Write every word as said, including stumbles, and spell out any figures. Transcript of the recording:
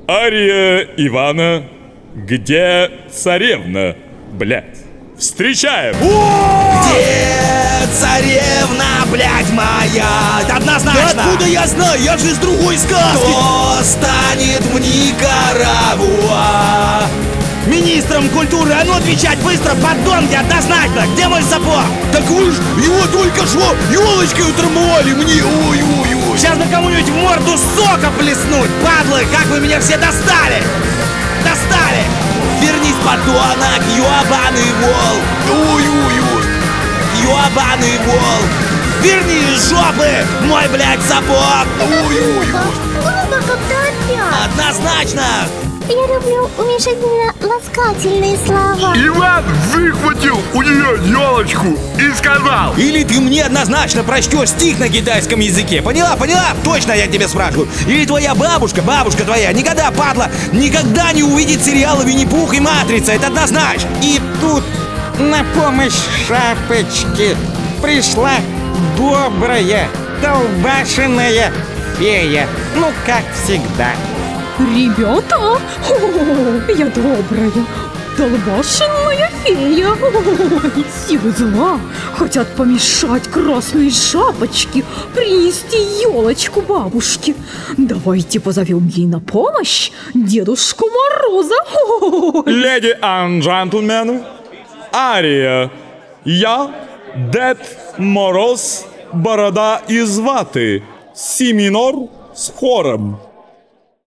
Ария Ивана, где царевна, блядь? Встречаем! Где царевна, блядь, моя? Это однозначно! Да откуда я знаю? Я же из другой сказки! Кто станет в Никарагуа? Министром культуры, а ну отвечать быстро, подонки, однозначно! Где мой сапог? Так вы ж его только что елочкой утрамбовали мне! Ой-ой-ой! Сейчас бы кому-нибудь в морду сока плеснуть! Падлы, как вы меня все достали! Достали! Вернись, подонок, ёбаный вол! Ой-ой-ой! Ёбаный вол! Верни из жопы мой, блядь, сапог! Ой-ой-ой! Откуда, когда опять? Однозначно! Я люблю уменьшительно ласкательные слова. Иван выхватил у нее елочку и сказал: Или ты мне однозначно прочтешь стих на китайском языке. Поняла, поняла? Точно я тебе спрашиваю. Или твоя бабушка, бабушка твоя, никогда, падла, никогда не увидит сериала «Винни-Пух» и «Матрица». Это однозначно. И тут на помощь шапочке пришла добрая, долбашенная фея. Ну, как всегда. Ребята, о, я добрая, долбашенная фея. Ой, силы зла хотят помешать красной шапочке принести елочку бабушке. Давайте позовем ей на помощь Дедушку Мороза. Ой. Леди и джентльмены, Ария, я Дед Мороз, борода из ваты, си минор с хором.